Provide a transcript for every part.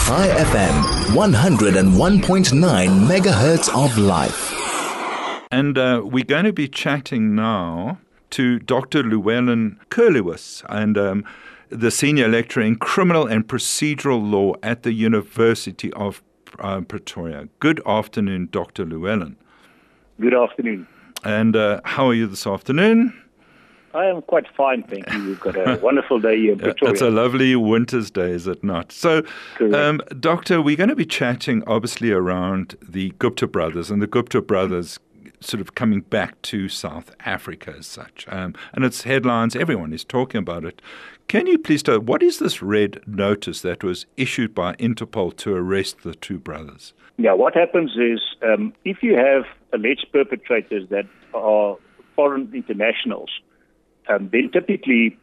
High FM, 101.9 megahertz of life. And we're going to be chatting now to Dr. Llewellyn Curlewis, and the senior lecturer in criminal and procedural law at the University of Pretoria. Good afternoon, Dr. Llewellyn. Good afternoon. And how are you this afternoon? I am quite fine, thank you. We've got a wonderful day here in Pretoria. It's a lovely winter's day, is it not? So, Doctor, we're going to be chatting obviously around the Gupta brothers and the Gupta brothers sort of coming back to South Africa as such. And it's headlines, everyone is talking about it. Can you please tell, what is this red notice that was issued by Interpol to arrest the two brothers? Yeah, what happens is if you have alleged perpetrators that are foreign internationals, then typically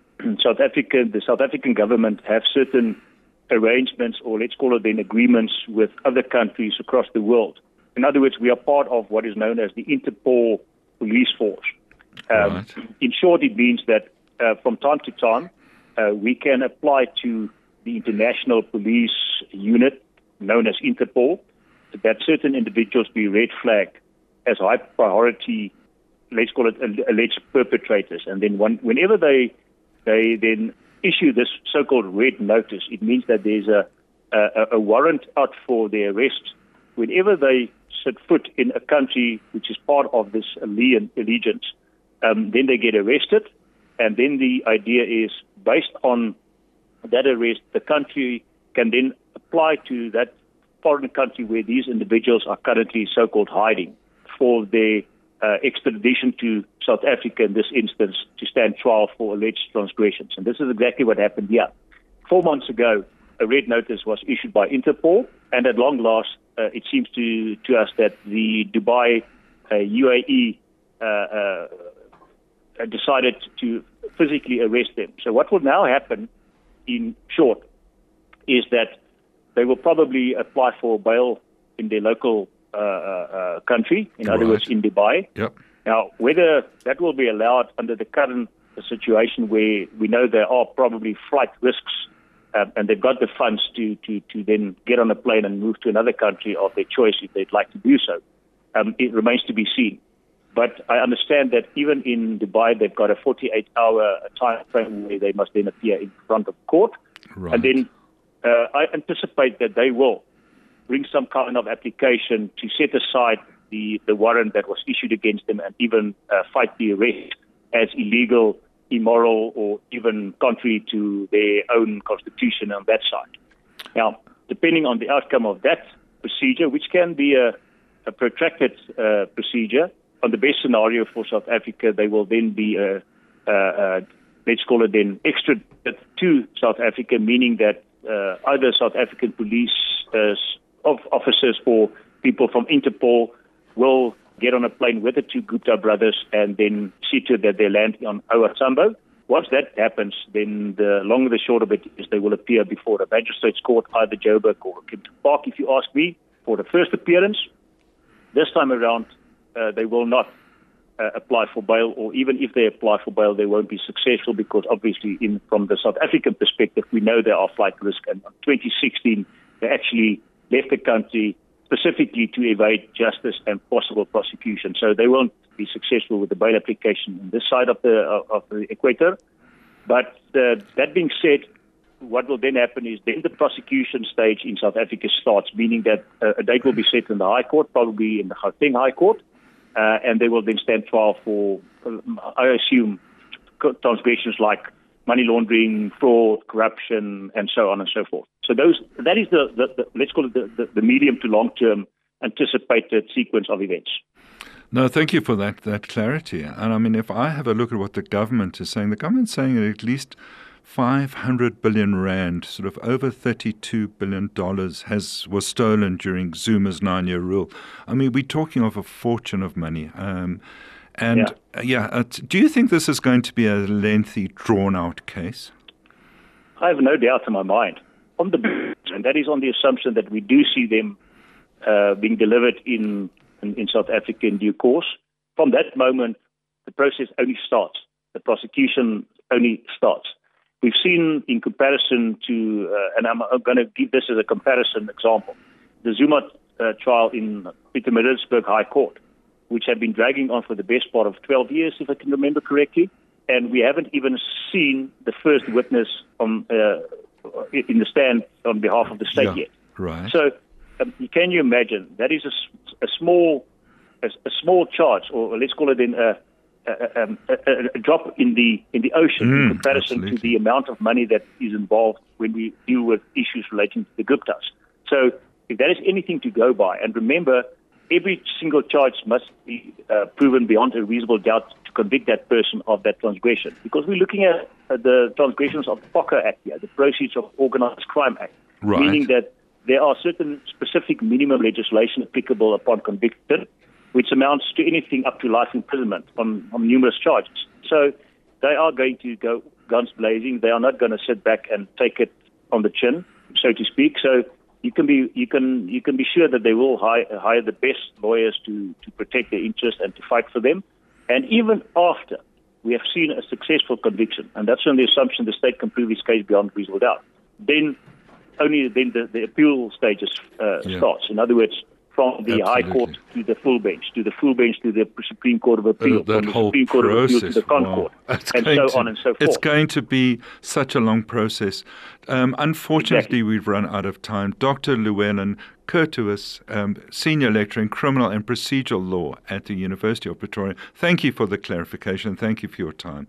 the South African government have certain arrangements, or let's call it then agreements, with other countries across the world. In other words, we are part of what is known as the Interpol police force. Right. In short, it means that from time to time, we can apply to the international police unit known as Interpol that certain individuals be red flagged as high priority, let's call it alleged perpetrators. And then whenever they then issue this so-called red notice, it means that there's a warrant out for their arrest. Whenever they set foot in a country which is part of this allegiance, then they get arrested. And then the idea is, based on that arrest, the country can then apply to that foreign country where these individuals are currently so-called hiding for their extradition to South Africa, in this instance, to stand trial for alleged transgressions. And this is exactly what happened here. 4 months ago, a red notice was issued by Interpol, and at long last, it seems to us that the Dubai UAE decided to physically arrest them. So what will now happen, in short, is that they will probably apply for bail in their local country, in other words, in Dubai. Yep. Now, whether that will be allowed under the current situation where we know there are probably flight risks, and they've got the funds to then get on a plane and move to another country of their choice if they'd like to do so, it remains to be seen. But I understand that even in Dubai, they've got a 48-hour time frame where they must then appear in front of court. Right. And then I anticipate that they will bring some kind of application to set aside the warrant that was issued against them, and even fight the arrest as illegal, immoral, or even contrary to their own constitution on that side. Now, depending on the outcome of that procedure, which can be a protracted procedure, on the best scenario for South Africa, they will then be, let's call it then, extradited to South Africa, meaning that either South African police officers or people from Interpol will get on a plane with the two Gupta brothers and then see to it that they land on OR Tambo. Once that happens, then the long and the short of it is they will appear before a magistrate's court, either Joburg or Kempton Park, if you ask me, for the first appearance. This time around, they will not apply for bail, or even if they apply for bail, they won't be successful because obviously from the South African perspective, we know there are flight risks. And in 2016, they actually left the country specifically to evade justice and possible prosecution. So they won't be successful with the bail application on this side of the equator. But that being said, what will then happen is then the prosecution stage in South Africa starts, meaning that a date will be set in the High Court, probably in the Gauteng High Court, and they will then stand trial for, I assume, transgressions like money laundering, fraud, corruption, and so on and so forth. So that is the let's call it the medium to long-term anticipated sequence of events. No, thank you for that clarity. And I mean, if I have a look at what the government is saying, the government's saying that at least 500 billion rand, sort of over $32 billion, was stolen during Zuma's 9-year rule. I mean, we're talking of a fortune of money. Do you think this is going to be a lengthy, drawn-out case? I have no doubt in my mind. And that is on the assumption that we do see them being delivered in South Africa in due course. From that moment, the process only starts. The prosecution only starts. we've seen in comparison to, and I'm going to give this as a comparison example, the Zuma trial in Pietermaritzburg High Court, which had been dragging on for the best part of 12 years, if I can remember correctly, and we haven't even seen the first witness in the stand on behalf of the state yet. Right. So, can you imagine that is a small charge, or let's call it a drop in the ocean in comparison to the amount of money that is involved when we deal with issues relating to the Guptas. So, if that is anything to go by, and remember, every single charge must be proven beyond a reasonable doubt to convict that person of that transgression, because we're looking at the transgressions of the POCO Act here, the Proceeds of Organized Crime Act, meaning that there are certain specific minimum legislation applicable upon conviction, which amounts to anything up to life imprisonment on numerous charges. So they are going to go guns blazing. They are not going to sit back and take it on the chin, so to speak. So you can be sure that they will hire the best lawyers to protect their interests and to fight for them. And even after we have seen a successful conviction, and that's on the assumption the state can prove its case beyond reasonable doubt, then the appeal stages starts. In other words, from the High Court to the full bench, to the Supreme Court of Appeal, from the Supreme Court of Appeal to the Concord, and so on and so forth. It's going to be such a long process. Unfortunately, we've run out of time. Dr. Llewellyn Curtis, Senior Lecturer in Criminal and Procedural Law at the University of Pretoria, thank you for the clarification. Thank you for your time.